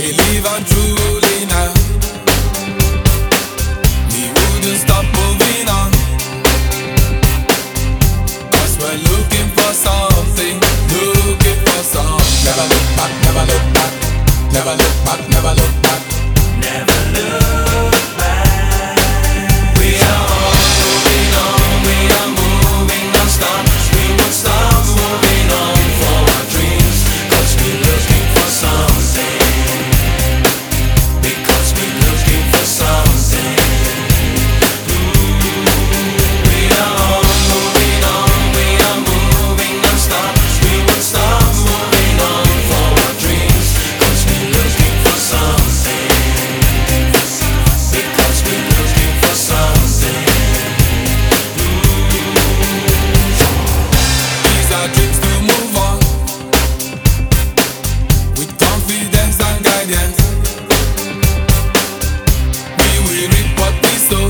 believe I'm truly now. We wouldn't stop moving on, 'cause we're looking for something, looking for something. Never look back, never look back, never look back, never look back, Never look back. We are all moving on, we are moving non-stop. We won't stop moving on for our dreams, 'cause we're looking for something, because we're looking for something. We are all moving on, we are moving non-stop. We won't stop moving on for our dreams, 'cause we're looking for something, because we're looking for something. These are dreams to move on, with confidence and guidance. We will reap what we sow,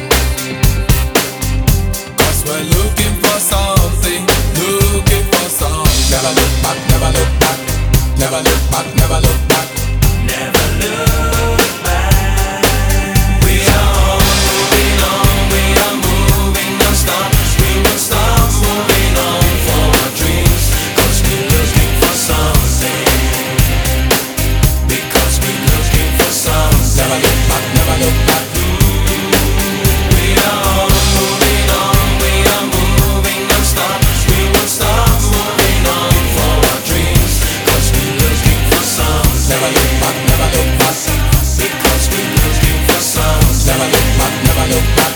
'cause we're looking for something, looking for something. Never look back, never look back, never look back, never look back. Never look back. We are all moving on, we are moving non-stop. We won't stop moving on for our dreams, 'cause we're looking for something, because we're looking for something. Never look back, never look back. We are all moving on, we are moving non-stop. We won't stop moving on for our dreams, 'cause we're looking for something. Never look back, never look back, because we're looking for something. Never look back, never look back.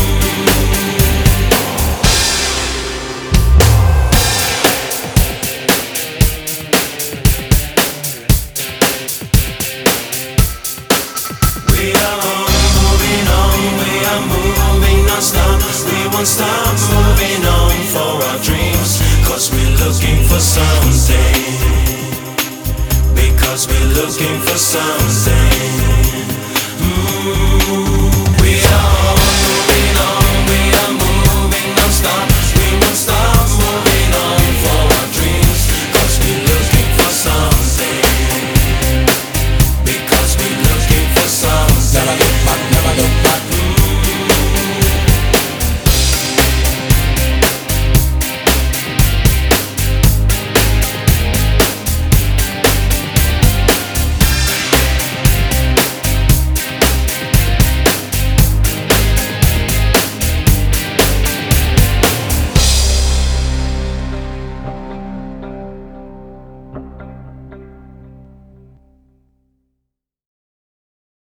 We are all moving on, we are moving non-stop. We won't stop moving on for our dreams, 'cause we're looking for something, because we're looking for something.